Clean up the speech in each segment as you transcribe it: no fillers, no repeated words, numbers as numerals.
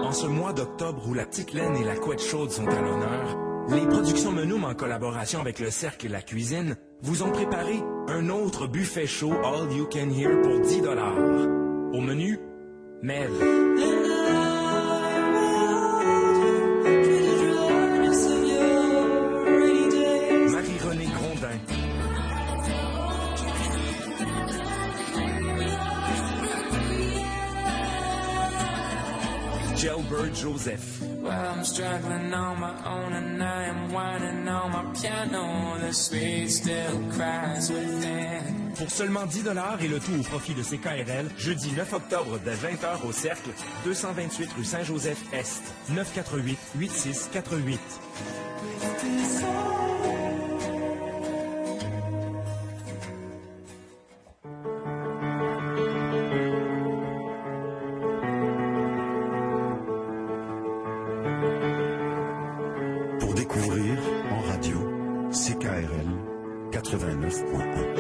En ce mois d'octobre où la petite laine et la couette chaude sont à l'honneur, les productions Menoum, en collaboration avec le Cercle et la Cuisine, vous ont préparé un autre buffet chaud All You Can Hear pour 10 $. Au menu, Mel. Marie-Renée Grondin. Gelbert Joseph. Well, I'm struggling on my own and I am whining on my piano. The sweet still cries within. Pour seulement 10 $ et le tout au profit de CKRL, jeudi 9 octobre dès 20h au Cercle, 228 rue Saint-Joseph-Est, 948-8648. Pour découvrir en radio, CKRL 89.1.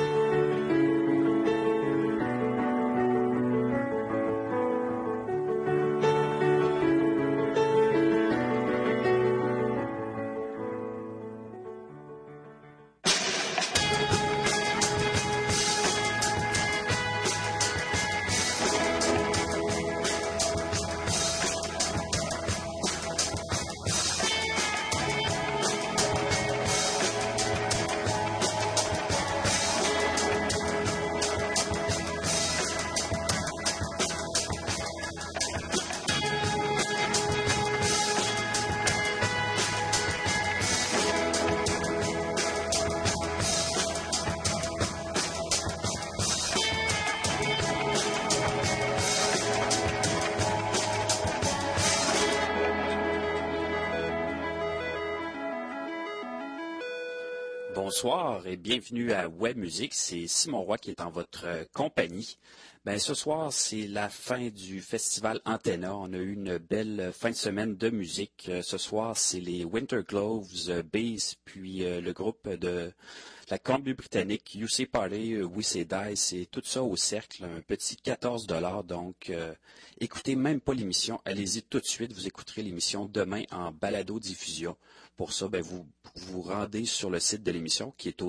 Bonsoir et bienvenue à Web Musique. C'est Simon Roy qui est en votre compagnie. Ce soir, c'est la fin du festival Antenna. On a eu une belle fin de semaine de musique. Ce soir, c'est les Winter Gloves, Bees, puis le groupe de la Colombie-Britannique, UC Party, We Say Die. C'est tout ça au Cercle, un petit 14 $. Donc, écoutez même pas l'émission. Allez-y tout de suite. Vous écouterez l'émission demain en balado-diffusion. Pour ça, vous vous rendez sur le site de l'émission qui est au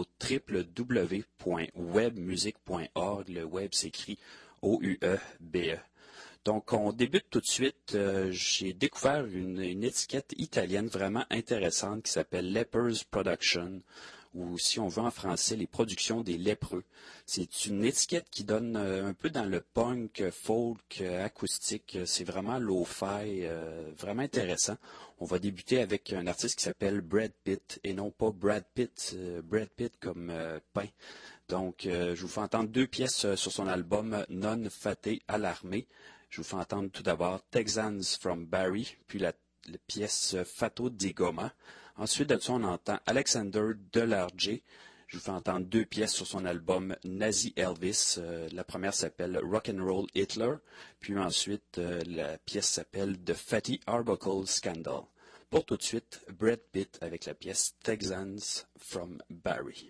www.webmusique.org. Le web s'écrit O-U-E-B-E. Donc, on débute tout de suite. J'ai découvert une étiquette italienne vraiment intéressante qui s'appelle Lepers Production, ou si on veut en français, les productions des lépreux. C'est une étiquette qui donne un peu dans le punk, folk, acoustique. C'est vraiment lo-fi, vraiment intéressant. On va débuter avec un artiste qui s'appelle Brad Pitt, et non pas Brad Pitt comme pain. Donc, je vous fais entendre deux pièces sur son album Non Fate Allarmé. Je vous fais entendre tout d'abord Texans from Barry, puis la pièce Fato di Goma. Ensuite de ça, on entend Alexander Delarge. Je vous fais entendre deux pièces sur son album Nazi Elvis. La première s'appelle Rock'n'Roll Hitler. Puis ensuite, la pièce s'appelle The Fatty Arbuckle Scandal. Pour tout de suite, Brad Pitt avec la pièce Texans from Barry.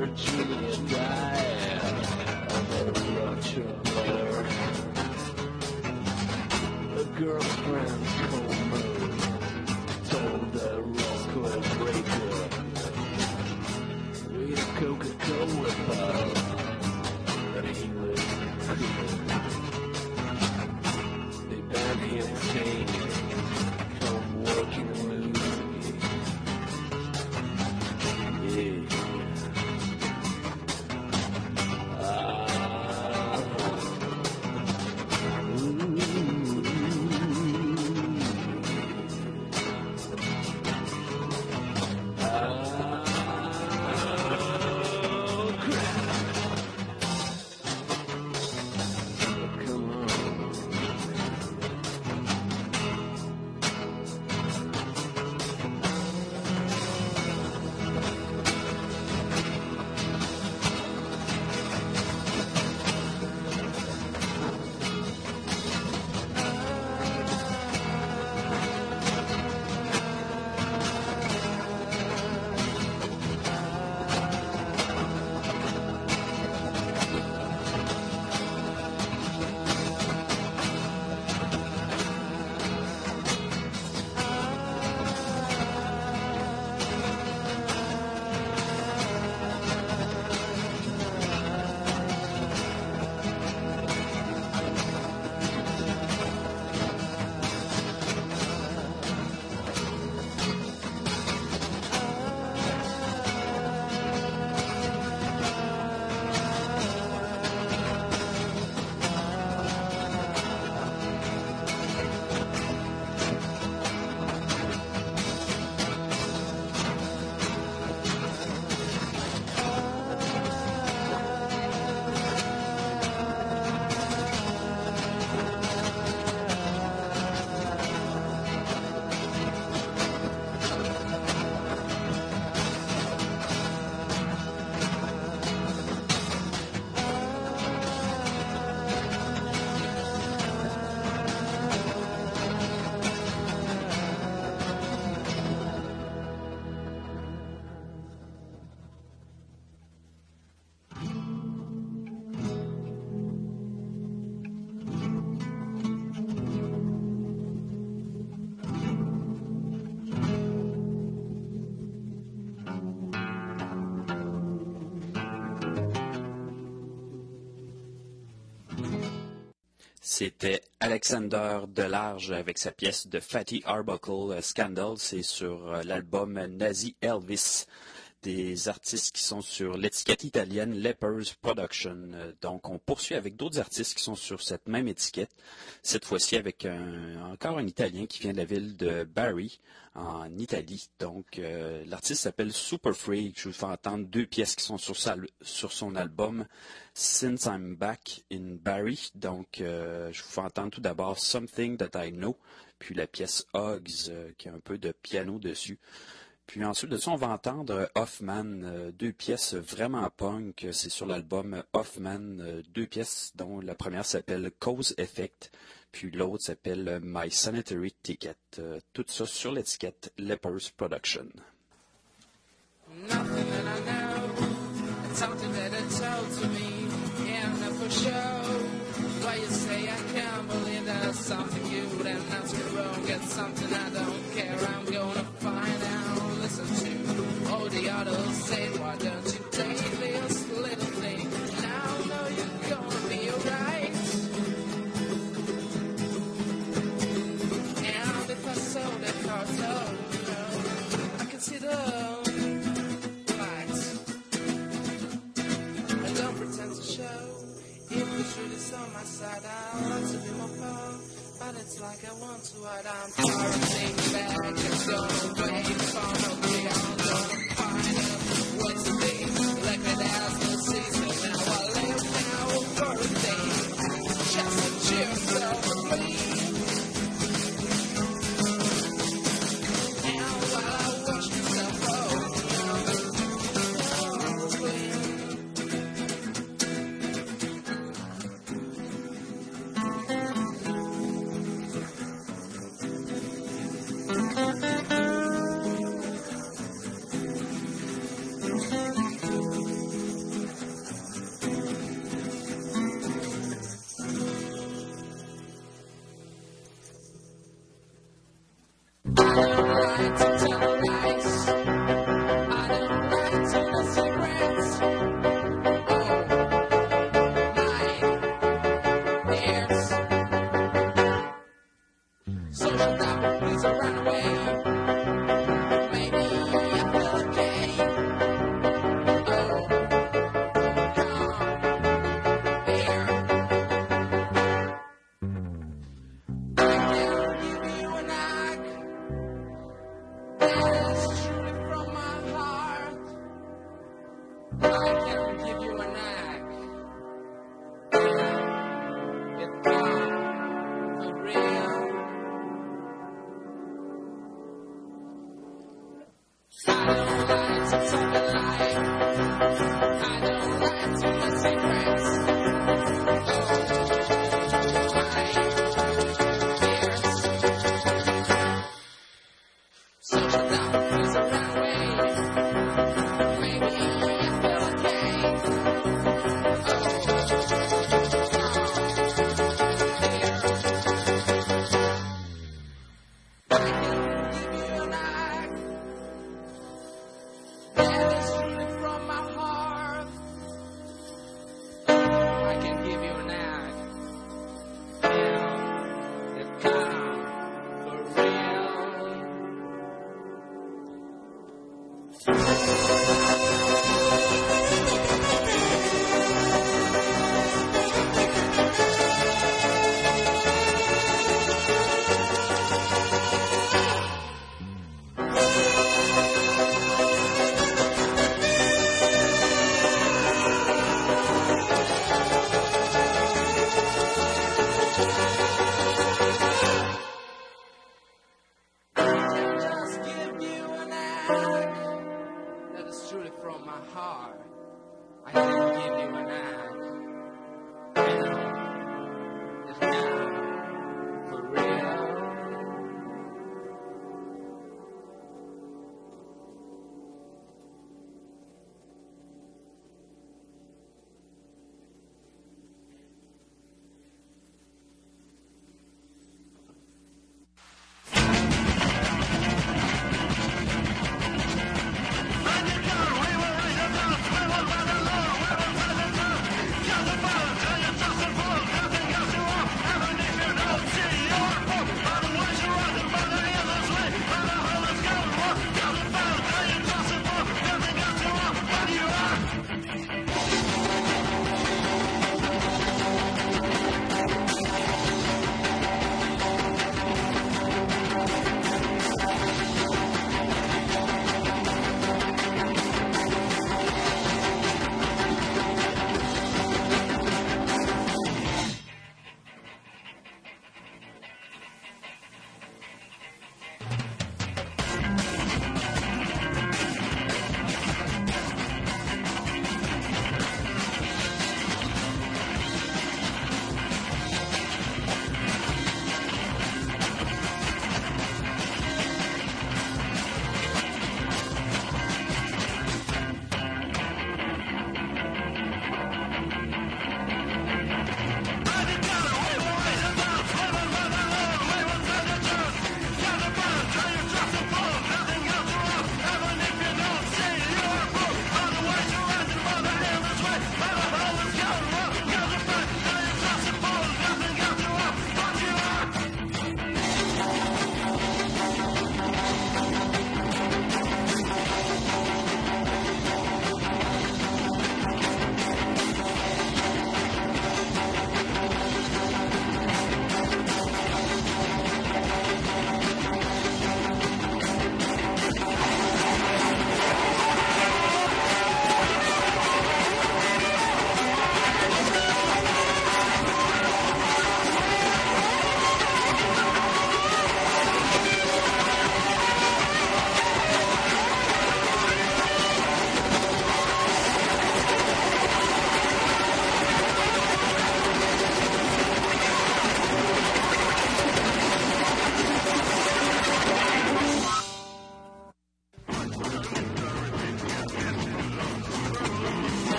Virginia died of a rupture. A girlfriend's coma told the Roscoe breaker with a Coca-Cola bottle that he was cool. They banned him from working in the movie. Yeah. C'était Alexander Delarge avec sa pièce de Fatty Arbuckle, Scandal. C'est sur l'album Nazi Elvis, des artistes qui sont sur l'étiquette italienne Lepers Production. Donc, on poursuit avec d'autres artistes qui sont sur cette même étiquette, cette fois-ci avec encore un Italien qui vient de la ville de Bari, en Italie. Donc, l'artiste s'appelle Super Freak. Je vous fais entendre deux pièces qui sont sur son album Since I'm Back in Bari. Donc, je vous fais entendre tout d'abord Something That I Know, puis la pièce Hugs, qui a un peu de piano dessus. Puis ensuite de ça, on va entendre Hoffman, deux pièces vraiment punk. C'est sur l'album Hoffman, deux pièces dont la première s'appelle Cause Effect, puis l'autre s'appelle My Sanitary Ticket. Tout ça sur l'étiquette Lepers Production. Nothing that I know, something that I told to me, and for sure. Why you say I can't believe there's something good and nothing wrong, and something I don't care, I'm gonna find out. Listen to all the others say, why don't you take this little thing? Now I know you're gonna be alright. And if I saw that cartel, I can see the lights. I don't pretend to show. If the truth is on my side, I want to be more power, but it's like I want to hide. I'm turning back, it's gonna wait for no day. I'm gonna find out what's the day. Like it has no season, now I live now for a day. Just to cheer yourself and bleed. Now while I watch myself I can give you a knack. It's gone for real. I don't like to tell a lie. I don't like to my secrets. Oh, my ears. Social doubt is around me. Maybe I feel okay.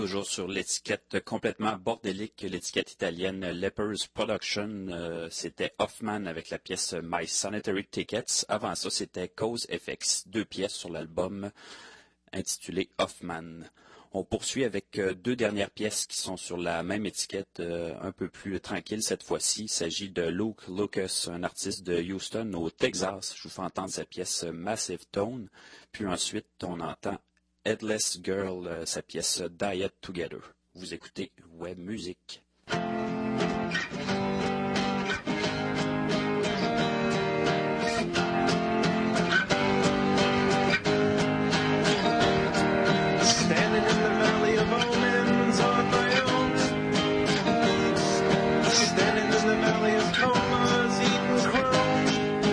toujours sur l'étiquette complètement bordélique, l'étiquette italienne Lepers Production. C'était Hoffman avec la pièce My Sanitary Tickets. Avant ça, c'était Cause FX, 2 pièces sur l'album intitulé Hoffman. On poursuit avec 2 dernières pièces qui sont sur la même étiquette, un peu plus tranquille cette fois-ci. Il s'agit de Luke Lucas, un artiste de Houston au Texas. Je vous fais entendre sa pièce Massive Tone. Puis ensuite, on entend Headless Girl, sa pièce Diet Together. Vous écoutez Web Music. Standing in the valley of omens on my own. Standing in the valley of comas, eating chrome.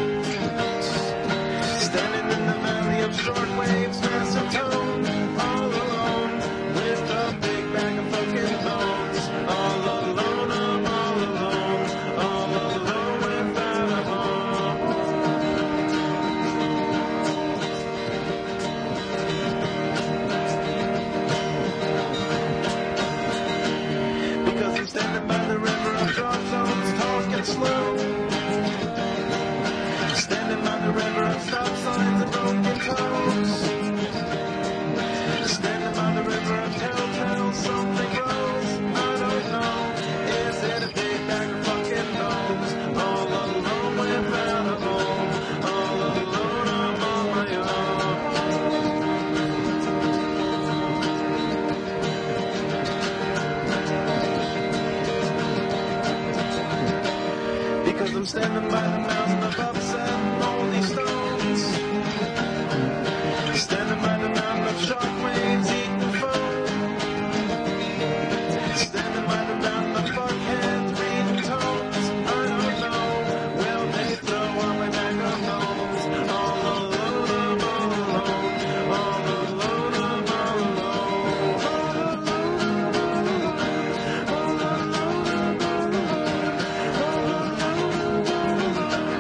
Standing in the valley of short waves, massive tone. All alone with a big bag of fucking bones. All alone, I'm all alone. All alone without a home. Because I'm standing by the river of drop zones, talking slow. Standing by the river of stop signs and broken toes. Standing by the river of telltale, something grows. I don't know. Is it a big bag of fucking bones? All alone without a home. All alone, I'm on my own. Because I'm standing by the mountain of upset moldy stones. Standing by the mountain of shark waves eating foam. Standing by the mountain of fuckheads reading tones. I don't know. Will they throw on my bag of bones? All alone, I'm all alone. All alone, I'm all alone. All alone, I'm all alone. All alone, I'm all alone.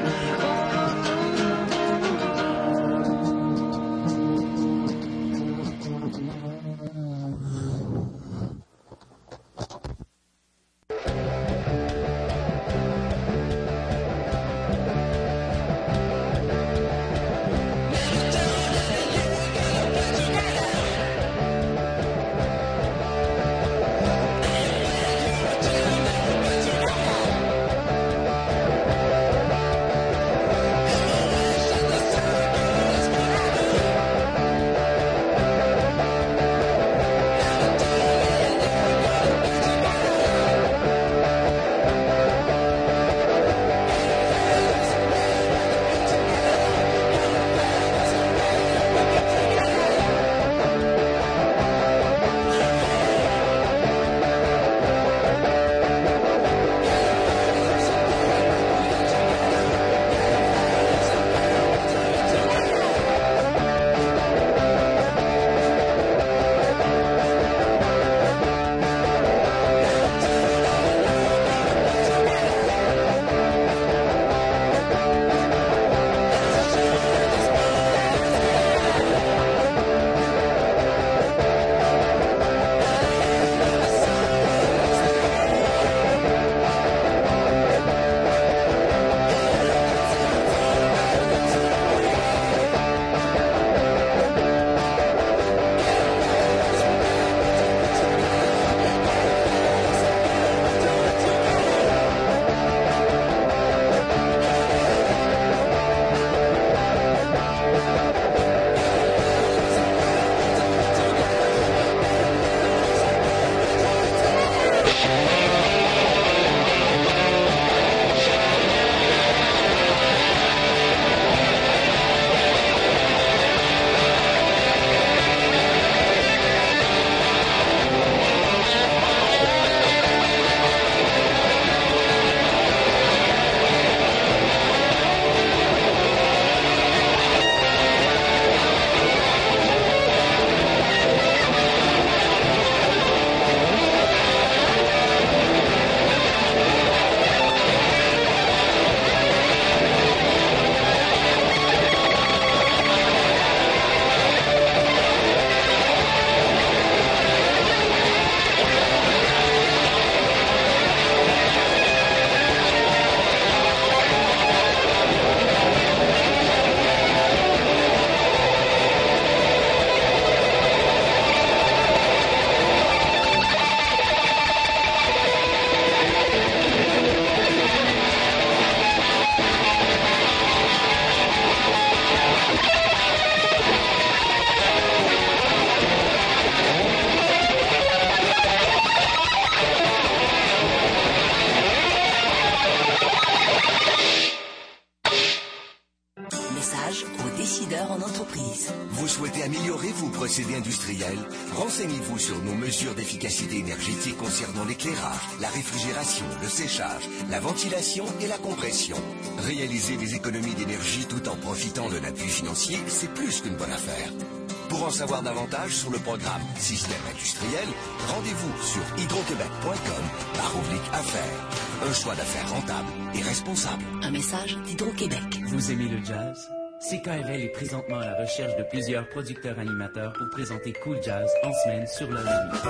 message aux décideurs en entreprise. Vous souhaitez améliorer vos procédés industriels? Renseignez-vous sur nos mesures d'efficacité énergétique concernant l'éclairage, la réfrigération, le séchage, la ventilation et la compression. Réaliser des économies d'énergie tout en profitant d'un appui financier, c'est plus qu'une bonne affaire. Pour en savoir davantage sur le programme Système industriel, rendez-vous sur hydroquebec.com/affaires. Un choix d'affaires rentable et responsable. Un message d'Hydro-Québec. Vous aimez le jazz? CKRL est présentement à la recherche de plusieurs producteurs-animateurs pour présenter Cool Jazz en semaine sur leur ligne.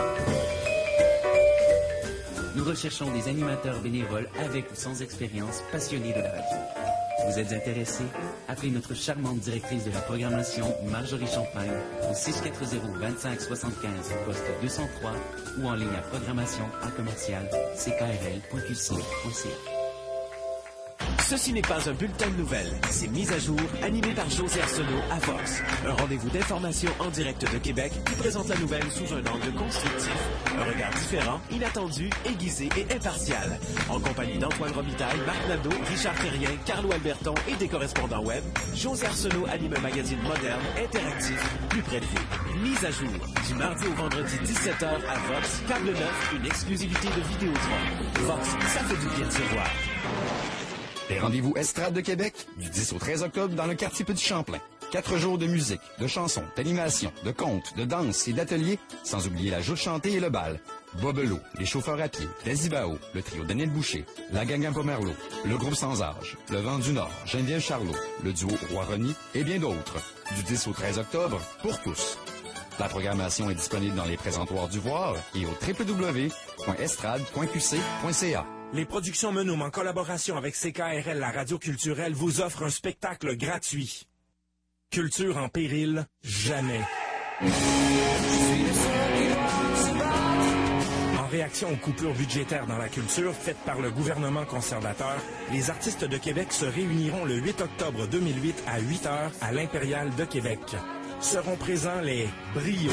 Nous recherchons des animateurs bénévoles avec ou sans expérience, passionnés de la radio. Vous êtes intéressé? Appelez notre charmante directrice de la programmation, Marjorie Champagne, au 640-2575, poste 203 ou en ligne à programmation@ckrl.qc.ca. Ceci n'est pas un bulletin de nouvelles, c'est Mise à jour, animé par José Arsenault à Vox. Un rendez-vous d'information en direct de Québec qui présente la nouvelle sous un angle constructif. Un regard différent, inattendu, aiguisé et impartial. En compagnie d'Antoine Robitaille, Marc Nadeau, Richard Terrien, Carlo Alberton et des correspondants web, José Arsenault anime un magazine moderne, interactif, plus près de vous. Mise à jour, du mardi au vendredi 17h à Vox, Câble 9, une exclusivité de Vidéotron. Vox, ça fait du bien de se voir. Les rendez-vous Estrade de Québec, du 10 au 13 octobre dans le quartier Petit-Champlain. 4 jours de musique, de chansons, d'animation, de contes, de danse et d'ateliers, sans oublier la joute chantée et le bal. Bobelo, les chauffeurs à pied, Dazibao, le trio Daniel Boucher, la gang à Pomerleau, le groupe Sans Âge, le Vent du Nord, Geneviève Charlot, le duo Roi-Rony et bien d'autres. Du 10 au 13 octobre, pour tous. La programmation est disponible dans les présentoirs du Voir et au www.estrade.qc.ca. Les productions Menum, en collaboration avec CKRL, la radio culturelle, vous offrent un spectacle gratuit. Culture en péril, jamais. En réaction aux coupures budgétaires dans la culture faites par le gouvernement conservateur, les artistes de Québec se réuniront le 8 octobre 2008 à 8h à l'Impérial de Québec. Seront présents les Brio,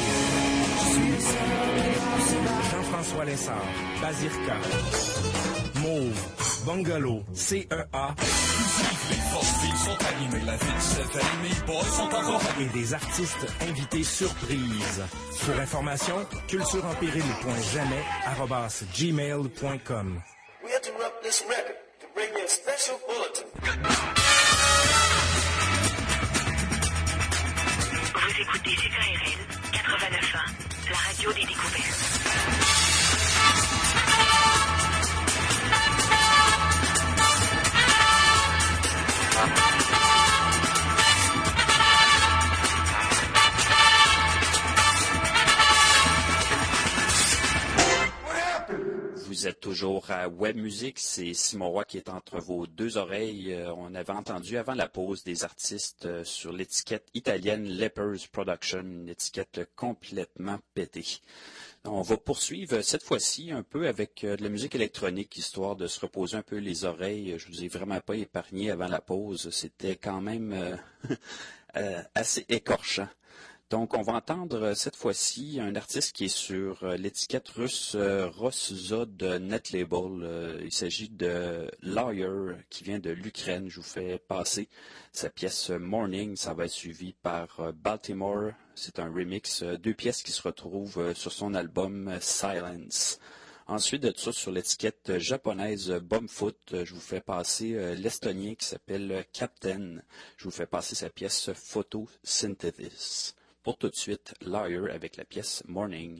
Jean-François Lessard, Bazirka, Mauve, Bungalow, CEA, les forces vives sont animées, la vie s'éveille, mes boys sont encore et des artistes invités surprises. Pour information, cultureempéril.jamais@gmail.com. We interrupt this record to bring you a special bulletin. Vous écoutez CKRL 89.1, la radio des découvertes. Vous êtes toujours à Web Music, c'est Simon Roy qui est entre vos deux oreilles. On avait entendu avant la pause des artistes sur l'étiquette italienne Lepers Production, une étiquette complètement pétée. On va poursuivre cette fois-ci un peu avec de la musique électronique, histoire de se reposer un peu les oreilles. Je vous ai vraiment pas épargné avant la pause, c'était quand même assez écorchant. Donc, on va entendre cette fois-ci un artiste qui est sur l'étiquette russe Roszod Netlabel. Il s'agit de Lawyer qui vient de l'Ukraine. Je vous fais passer sa pièce Morning. Ça va être suivi par Baltimore. C'est un remix, 2 pièces qui se retrouvent sur son album Silence. Ensuite de ça, sur l'étiquette japonaise Bumfoot, je vous fais passer l'estonien qui s'appelle Captain. Je vous fais passer sa pièce Photosynthesis. Pour tout de suite, Lawyer avec la pièce Morning.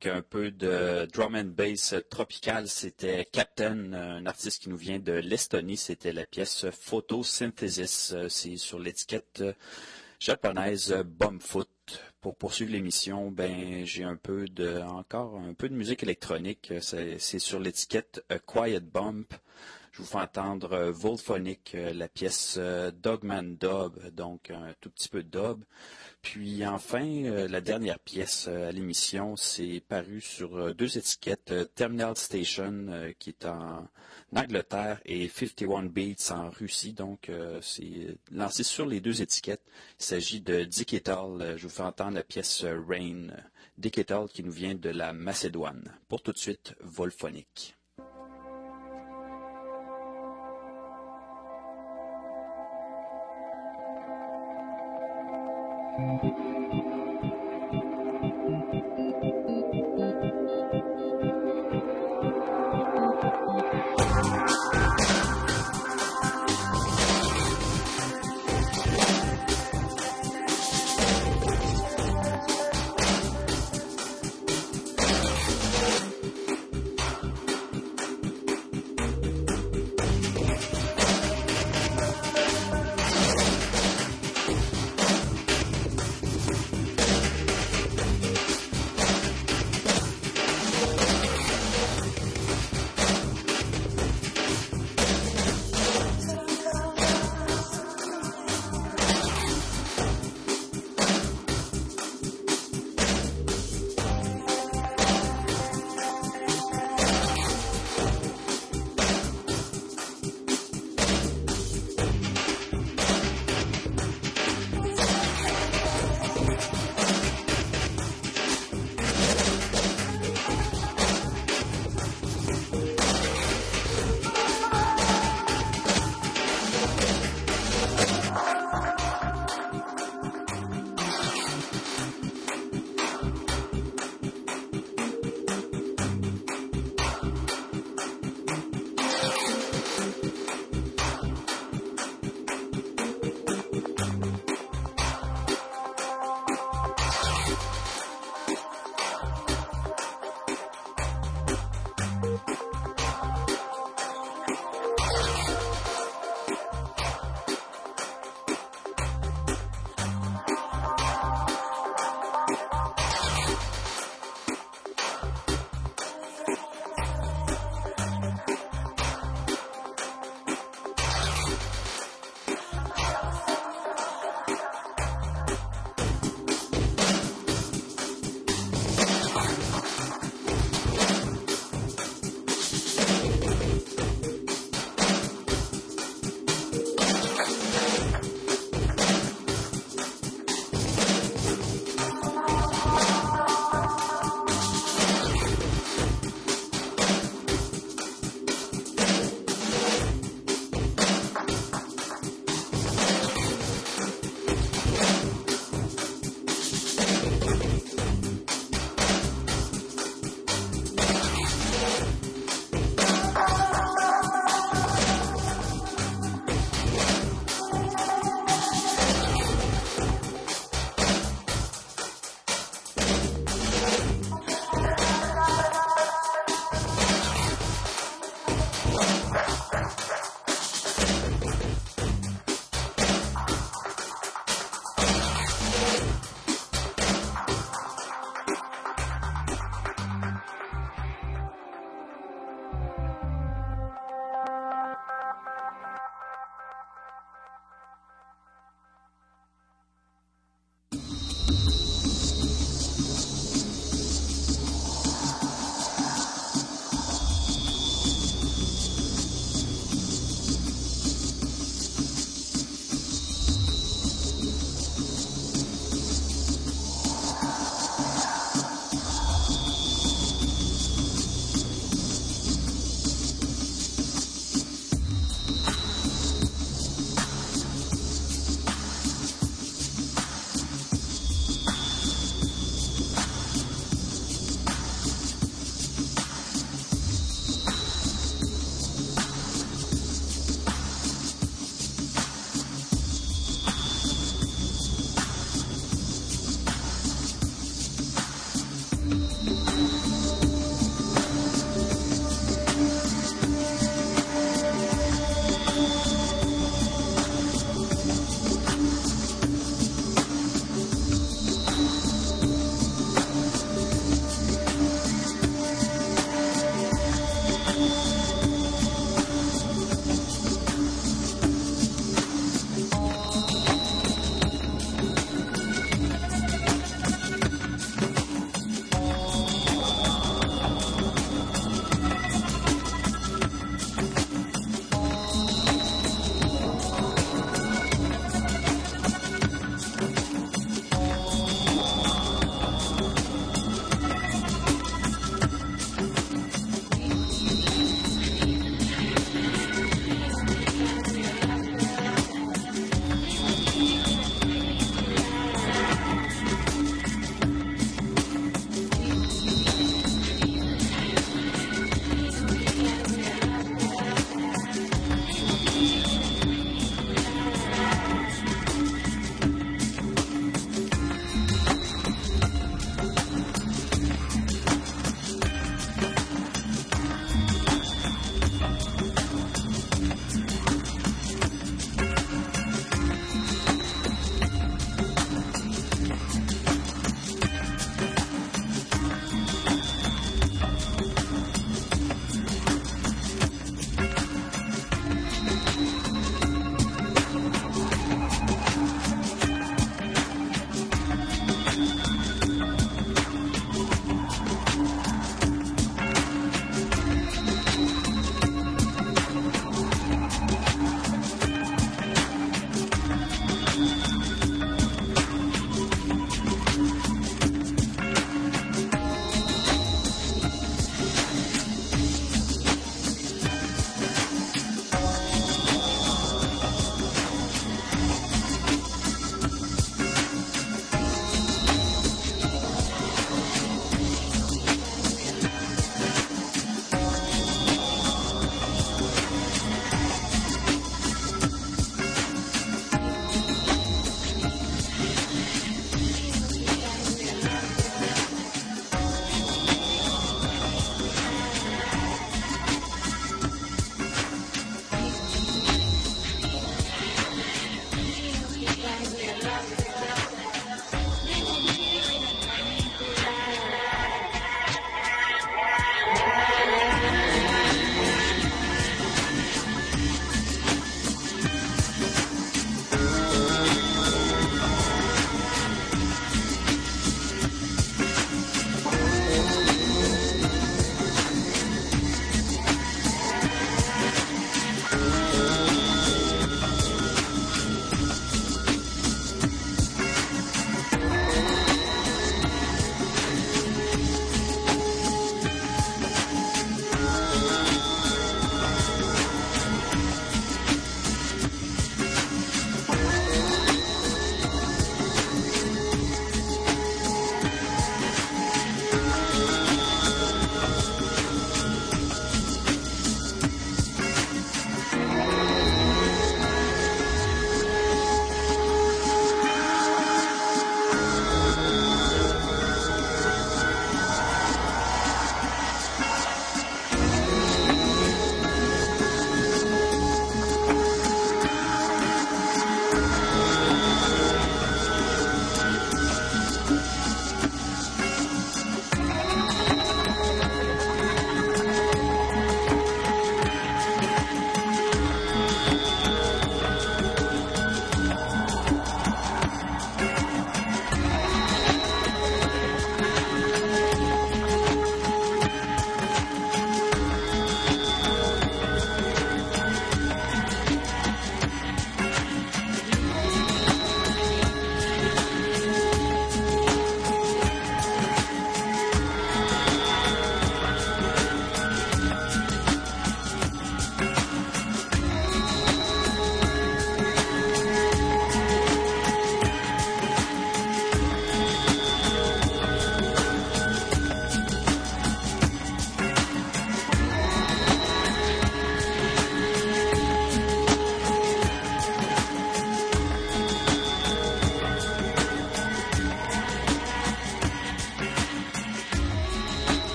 Donc, un peu de drum and bass tropical, c'était Captain, un artiste qui nous vient de l'Estonie. C'était la pièce Photosynthesis. C'est sur l'étiquette japonaise Bumfoot. Pour poursuivre l'émission, j'ai encore un peu de musique électronique. C'est sur l'étiquette A Quiet Bump. Je vous fais entendre Volphonic, la pièce Dogman Dub, donc un tout petit peu de dub. Puis enfin, la dernière pièce à l'émission, c'est paru sur deux étiquettes, Terminal Station qui est en Angleterre et 51 Beats en Russie, donc c'est lancé sur les deux étiquettes. Il s'agit de Digital, je vous fais entendre la pièce Rain, Digital qui nous vient de la Macédoine. Pour tout de suite, Volphonic.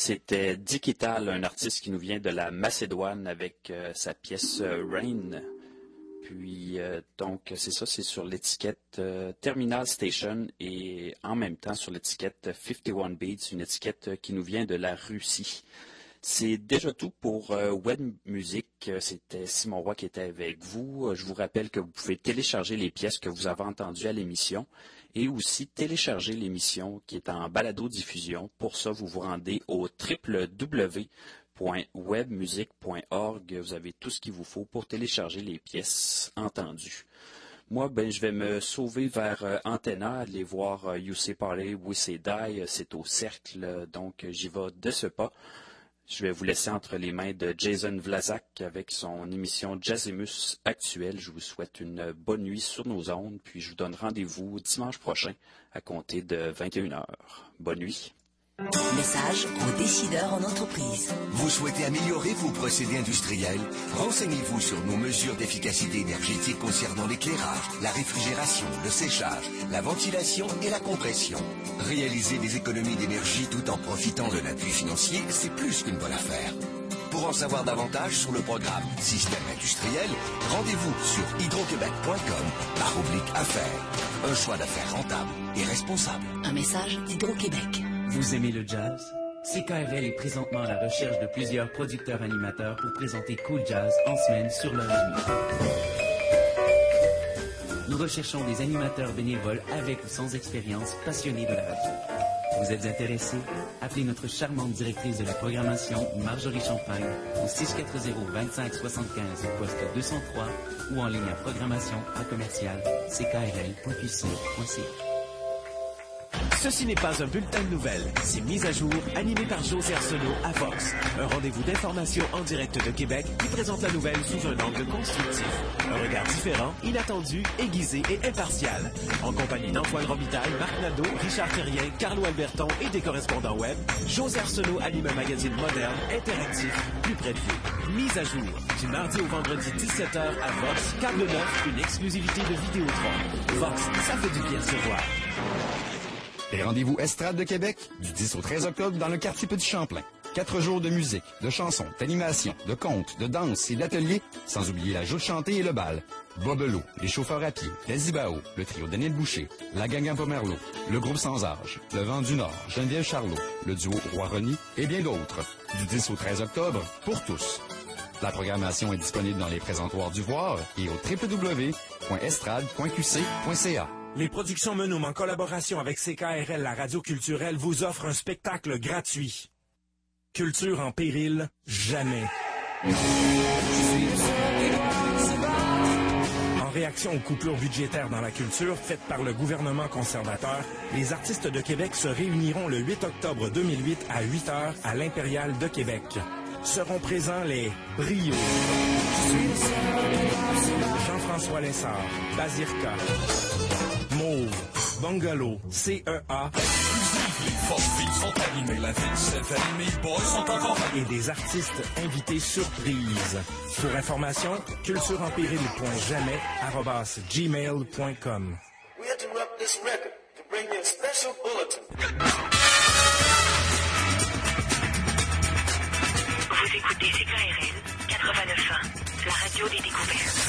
C'était Digital, un artiste qui nous vient de la Macédoine avec sa pièce Rain. Puis, donc, c'est ça, c'est sur l'étiquette Terminal Station et en même temps sur l'étiquette 51 Beats, une étiquette qui nous vient de la Russie. C'est déjà tout pour Web Music. C'était Simon Roy qui était avec vous. Je vous rappelle que vous pouvez télécharger les pièces que vous avez entendues à l'émission et aussi télécharger l'émission qui est en balado-diffusion. Pour ça, vous vous rendez au www.webmusic.org. Vous avez tout ce qu'il vous faut pour télécharger les pièces entendues. Moi, je vais me sauver vers Antenna, aller voir You Say Party, We Say Die. C'est au Cercle, donc j'y vais de ce pas. Je vais vous laisser entre les mains de Jason Vlasak avec son émission Jazzimus actuelle. Je vous souhaite une bonne nuit sur nos ondes, puis je vous donne rendez-vous dimanche prochain à compter de 21h. Bonne nuit. Message aux décideurs en entreprise. Vous souhaitez améliorer vos procédés industriels? Renseignez-vous sur nos mesures d'efficacité énergétique concernant l'éclairage, la réfrigération, le séchage, la ventilation et la compression. Réaliser des économies d'énergie tout en profitant d'un appui financier, c'est plus qu'une bonne affaire. Pour en savoir davantage sur le programme Système industriel, rendez-vous sur hydroquebec.com/affaires. Un choix d'affaires rentable et responsable. Un message d'Hydro-Québec. Vous aimez le jazz? CKRL est présentement à la recherche de plusieurs producteurs-animateurs pour présenter Cool Jazz en semaine sur leur ligne. Nous recherchons des animateurs bénévoles avec ou sans expérience, passionnés de la radio. Vous êtes intéressé? Appelez notre charmante directrice de la programmation, Marjorie Champagne, au 640-2575, poste 203 ou en ligne à programmation@ckrl.qc.ca. Ceci n'est pas un bulletin de nouvelles, c'est Mise à jour, animé par José Arsenault à Vox. Un rendez-vous d'information en direct de Québec qui présente la nouvelle sous un angle constructif. Un regard différent, inattendu, aiguisé et impartial. En compagnie d'Antoine Robitaille, Marc Nadeau, Richard Terrien, Carlo Alberton et des correspondants web, José Arsenault anime un magazine moderne, interactif, plus près de vous. Mise à jour, du mardi au vendredi 17h à Vox, Câble 9, une exclusivité de Vidéotron. Vox, ça fait du bien de se voir. Les rendez-vous Estrade de Québec, du 10 au 13 octobre dans le quartier Petit-Champlain. 4 jours de musique, de chansons, d'animation, de contes, de danse et d'ateliers, sans oublier la joute chantée et le bal. Bobelo, les chauffeurs à pied, les Zibao, le trio Daniel Boucher, la gang à Pomerleau, le groupe Sans Âge, le Vent du Nord, Geneviève Charlot, le duo Roi-Rony et bien d'autres. Du 10 au 13 octobre, pour tous. La programmation est disponible dans les présentoirs du Voir et au www.estrade.qc.ca. Les productions Menum, en collaboration avec CKRL, la radio culturelle, vous offrent un spectacle gratuit. Culture en péril, jamais. En réaction aux coupures budgétaires dans la culture faites par le gouvernement conservateur, les artistes de Québec se réuniront le 8 octobre 2008 à 8h à l'Impérial de Québec. Seront présents les Brio, Jean-François Lessard, Bazirka, Mauve, Bungalow, CEA Les forces sont animées, la ville s'éveille, mes boys sont encore et des artistes invités surprises. Pour information, cultureempéril.jamais@gmail.com. We interrupt this record to bring you a special bulletin. Vous écoutez CKRL 89.1, la radio des découvertes.